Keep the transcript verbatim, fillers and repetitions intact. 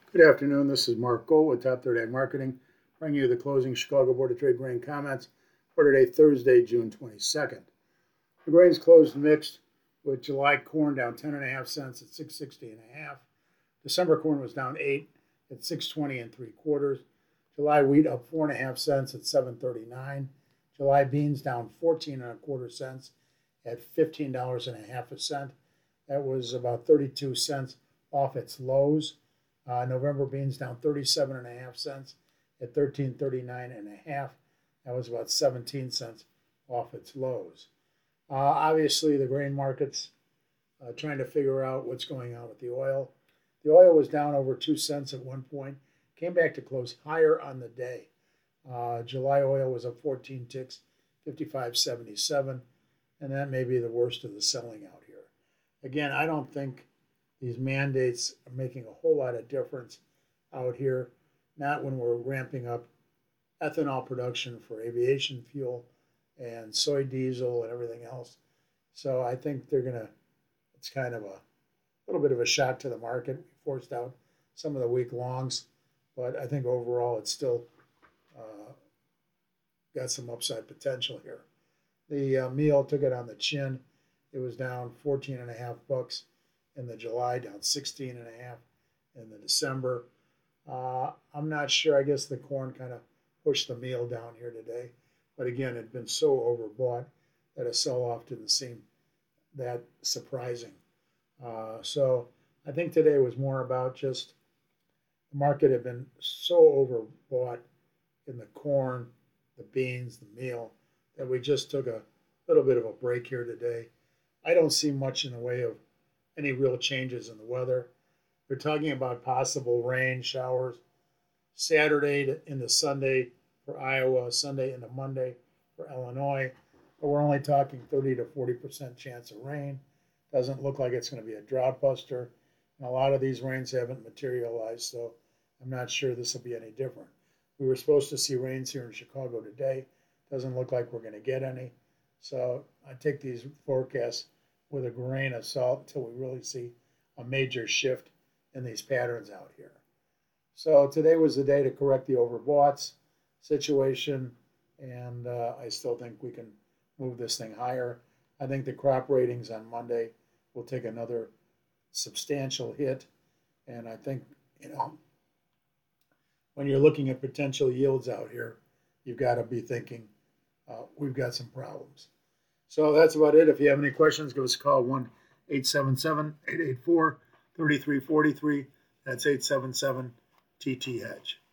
Good afternoon. This is Mark Gold with Top thirty Ag Marketing, bringing you the closing Chicago Board of Trade grain comments for today, Thursday, June twenty-second. The grains closed mixed, with July corn down ten and a half cents at six sixty and a half. December corn was down eight at six twenty and three quarters. July wheat up four and a half cents at seven thirty-nine. July beans down fourteen and a quarter cents at fifteen dollars and a half a cent. That was about thirty-two cents off its lows. Uh, November beans down thirty-seven and a half cents at thirteen thirty-nine and a half. That was about seventeen cents off its lows. Uh, obviously, the grain markets uh, trying to figure out what's going on with the oil. The oil was down over two cents at one point, came back to close higher on the day. Uh, July oil was up fourteen ticks, fifty-five seventy-seven, and that may be the worst of the selling out here. Again, I don't think these mandates are making a whole lot of difference out here, not when we're ramping up ethanol production for aviation fuel and soy diesel and everything else. So I think they're going to, it's kind of a little bit of a shock to the market. We forced out some of the week longs, but I think overall it's still uh, got some upside potential here. The uh, meal took it on the chin. It was down fourteen and a half bucks in the July, down sixteen and a half in the December. Uh, I'm not sure. I guess the corn kind of pushed the meal down here today. But again, it had been so overbought that a sell-off didn't seem that surprising. Uh, so I think today was more about just the market had been so overbought in the corn, the beans, the meal, that we just took a little bit of a break here today. I don't see much in the way of any real changes in the weather. They're talking about possible rain showers Saturday into Sunday for Iowa, Sunday into Monday for Illinois, but we're only talking thirty to forty percent chance of rain. Doesn't look like it's going to be a drought buster, and a lot of these rains haven't materialized, so I'm not sure this will be any different. We were supposed to see rains here in Chicago today. Doesn't look like we're going to get any, so I take these forecasts with a grain of salt until we really see a major shift in these patterns out here. So today was the day to correct the overboughts situation, and uh, I still think we can move this thing higher. I think the crop ratings on Monday will take another substantial hit, and I think, you know, when you're looking at potential yields out here, you've got to be thinking uh, we've got some problems. So that's about it. If you have any questions, give us a call, one eight seven seven, eight eight four, three three four three. That's eight seven seven T T Hedge.